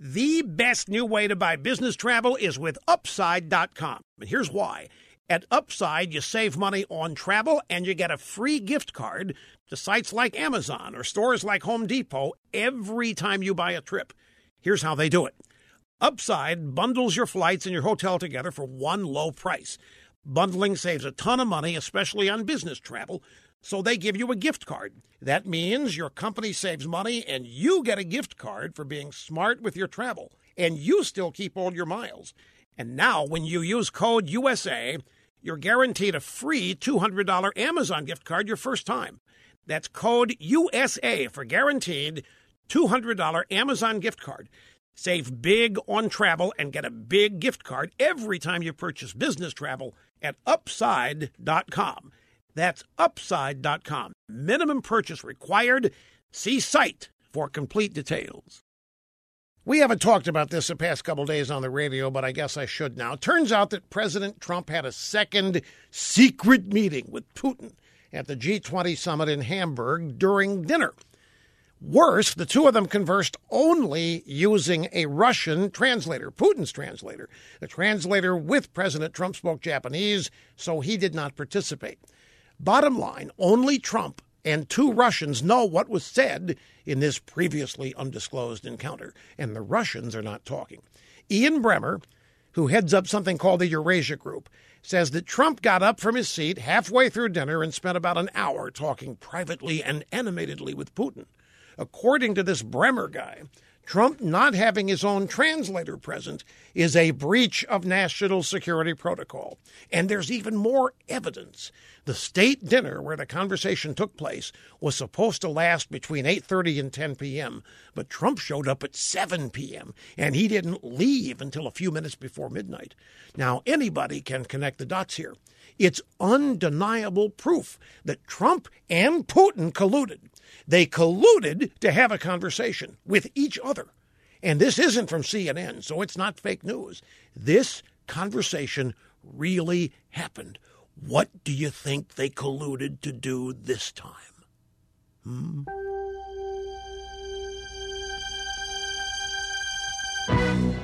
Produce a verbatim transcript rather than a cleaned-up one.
The best new way to buy business travel is with Upside dot com. And here's why. At Upside, you save money on travel and you get a free gift card to sites like Amazon or stores like Home Depot every time you buy a trip. Here's how they do it. Upside bundles your flights and your hotel together for one low price. Bundling saves a ton of money, especially on business travel, so they give you a gift card. That means your company saves money and you get a gift card for being smart with your travel, and you still keep all your miles. And now, when you use code U S A, you're guaranteed a free two hundred dollars Amazon gift card your first time. That's code U S A for guaranteed two hundred dollars Amazon gift card. Save big on travel and get a big gift card every time you purchase business travel at Upside dot com. That's Upside dot com. Minimum purchase required. See site for complete details. We haven't talked about this the past couple days on the radio, but I guess I should now. Turns out that President Trump had a second secret meeting with Putin at the G twenty summit in Hamburg during dinner. Worse, the two of them conversed only using a Russian translator, Putin's translator. The translator with President Trump spoke Japanese, so he did not participate. Bottom line, only Trump and two Russians know what was said in this previously undisclosed encounter, and the Russians are not talking. Ian Bremmer, who heads up something called the Eurasia Group, says that Trump got up from his seat halfway through dinner and spent about an hour talking privately and animatedly with Putin. According to this Bremmer guy, Trump not having his own translator present is a breach of national security protocol. And there's even more evidence. The state dinner where the conversation took place was supposed to last between eight thirty and ten p.m., but Trump showed up at seven p.m., and he didn't leave until a few minutes before midnight. Now, anybody can connect the dots here. It's undeniable proof that Trump and Putin colluded. They colluded to have a conversation with each other. And this isn't from C N N, so it's not fake news. This conversation really happened. What do you think they colluded to do this time? Hmm?